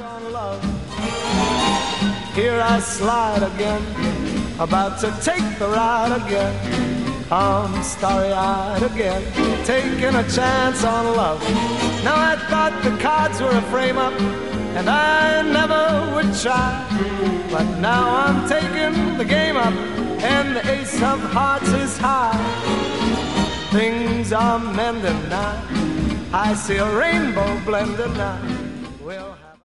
On love. Here I slide again, about to take the ride again. I'm starry-eyed again, taking a chance on love. Now I thought the cards were a frame-up, and I never would try. But now I'm taking the game up, and the ace of hearts is high. Things are mending now, I see a rainbow blending now. Well,